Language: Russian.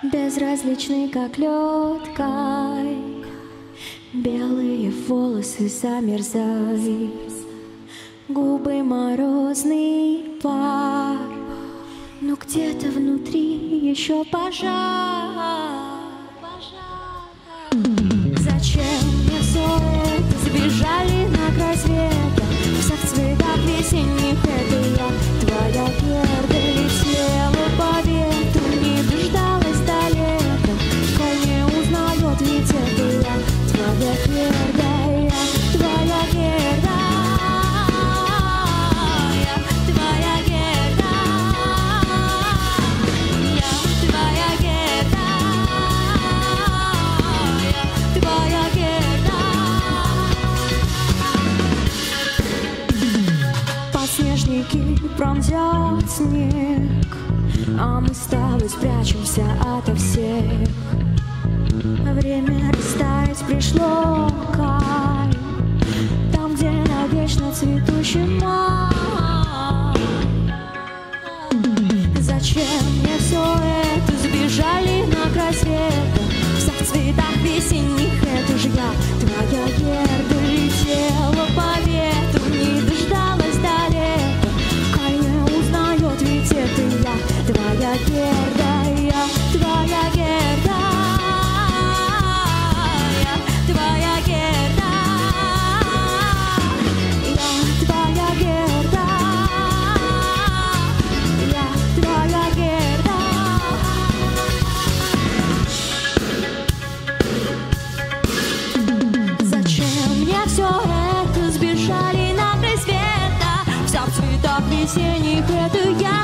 Безразличный, как лед, кай. Белые волосы замерзай, губы морозный пар, но где-то внутри еще пожар. Зачем мне все это? Сбежали на край света, вся в цветах весенних. Это я, твоя Герда, летела по ветру, не дождалась до лета. Коль не узнает, ведь это я, твоя Герда, я, твоя Герда, я, твоя Герда, я, твоя Герда, я, твоя Герда. Подснежники пронзят снег, а мы с тобой спрячемся ото всех. Время растаять пришло, кай, там, где навечно цветущий май. Зачем мне все это? Сбежали на край света, вся в цветах весенних. Это же я, твоя Герда, летела по ветру, не дождалась до лета. Коль не узнает, ведь это я, твоя Герда, я, твоя Герда. Твоя Герда, я, твоя Герда, я, твоя Герда. Зачем мне все это? Сбежали на край света, вся в цветах весенних. Это я.